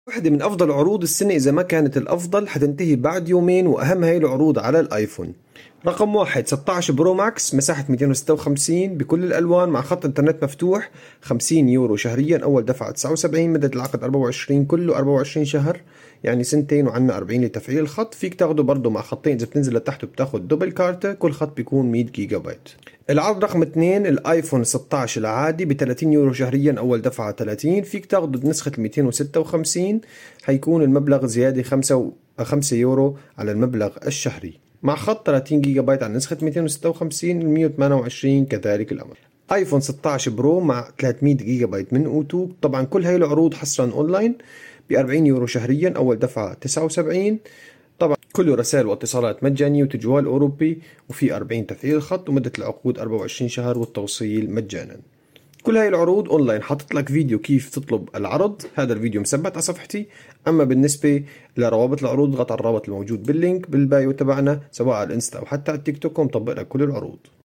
واحدة من أفضل عروض السنة إذا ما كانت الأفضل حتنتهي بعد يومين، وأهم هاي العروض على الآيفون. رقم واحد 16 برو ماكس مساحة 256 بكل الألوان مع خط إنترنت مفتوح، 50 يورو شهريا، أول دفعة 79، مدة العقد 24، كله 24 شهر يعني سنتين، وعنا 40 لتفعيل الخط. فيك تاخده برضه مع خطين، إذا بتنزل لتحت بتاخد دبل كارتة، كل خط بيكون 100 جيجا بايت. العرض رقم 2 الايفون 16 العادي ب 30 يورو شهريا، اول دفعة 30، فيك تاخده بنسخة 256، حيكون المبلغ زيادة 5 يورو على المبلغ الشهري، مع خط 30 جيجا بايت على نسخة 256. ال 128 كذلك الأمر. ايفون 16 برو مع 300 جيجا بايت من اوتو. طبعا كل هاي العروض حصرا اونلاين ب 40 يورو شهريا، اول دفعة 79. طبعا كله رسائل واتصالات مجانية وتجوال أوروبي، وفي 40 تفعيل الخط، ومدة العقود 24 شهر، والتوصيل مجانا. كل هاي العروض اونلاين. حاطط لك فيديو كيف تطلب العرض، هذا الفيديو مثبت على صفحتي. اما بالنسبة لروابط العروض، اضغط على الرابط الموجود باللينك بالبايو تبعنا، سواء على الانستا او حتى على التيك توك، ومطبق لك كل العروض.